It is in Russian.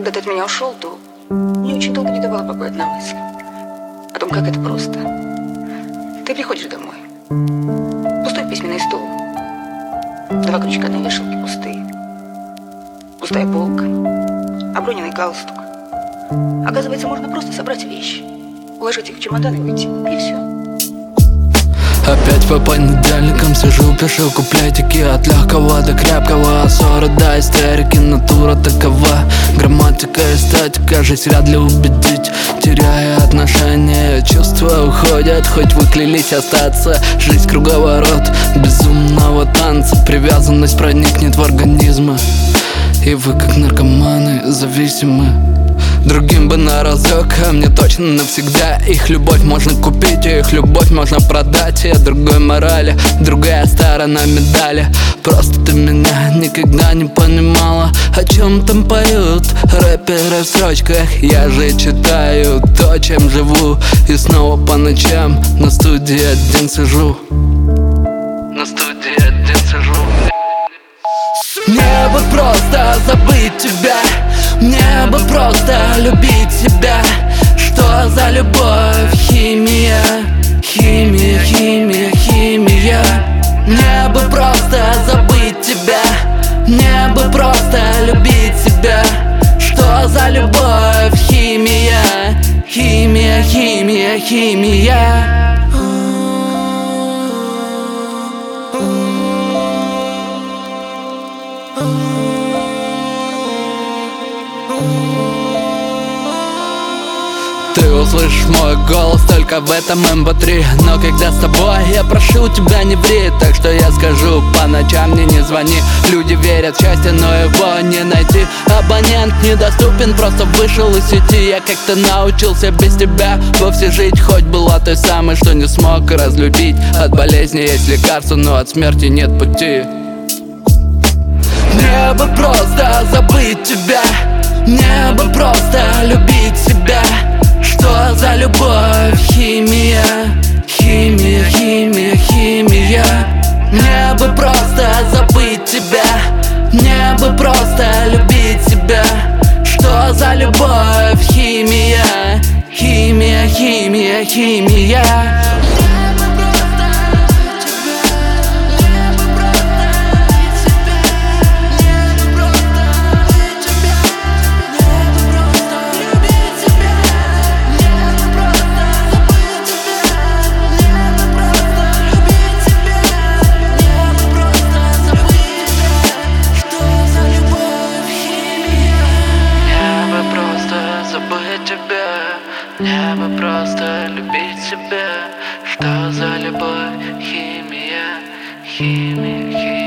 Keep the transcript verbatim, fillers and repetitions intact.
Когда ты от меня ушел, то мне очень долго не давала покоя одна мысль о том, как это просто. Ты приходишь домой, пустой письменный стол, два крючка на вешалке пустые, пустая полка, оброненный галстук. Оказывается, можно просто собрать вещи, уложить их в чемодан и уйти, и все. Опять по понедельникам сижу, пишу куплетики от легкого до крепкого, ссоры до истерики, натура такова. Грамматика, эстетика, жизнь вряд ли убедить. Теряя отношения, чувства уходят, хоть вы клялись остаться. Жизнь круговорот безумного танца, привязанность проникнет в организмы, и вы как наркоманы зависимы. Другим бы на разок, а мне точно навсегда. Их любовь можно купить, их любовь можно продать. Я другой морали, другая сторона медали. Просто ты меня никогда не понимала, о чем там поют рэперы в строчках. Я же читаю то, чем живу, и снова по ночам на студии один сижу. На студии один сижу. Мне бы просто забыть тебя, мне бы просто любить себя. Что за любовь? Химия, химия, химия, химия. Мне бы просто забыть тебя, мне бы просто любить себя. Что за любовь? Химия, химия, химия, химия. Ты услышишь мой голос только в этом эм пэ три. Но когда с тобой, я прошу тебя не ври. Так что я скажу, по ночам мне не звони. Люди верят в счастье, но его не найти. Абонент недоступен, просто вышел из сети. Я как-то научился без тебя вовсе жить. Хоть была той самой, что не смог разлюбить. От болезни есть лекарство, но от смерти нет пути. Мне бы просто забыть тебя, мне бы просто любить себя. Что за любовь? Химия, химия, химия, химия. Мне бы просто забыть тебя, мне бы просто любить себя. Что за любовь? Химия, химия, химия, химия. Мне бы просто любить себя. Что за любовь? Химия, химия, химия.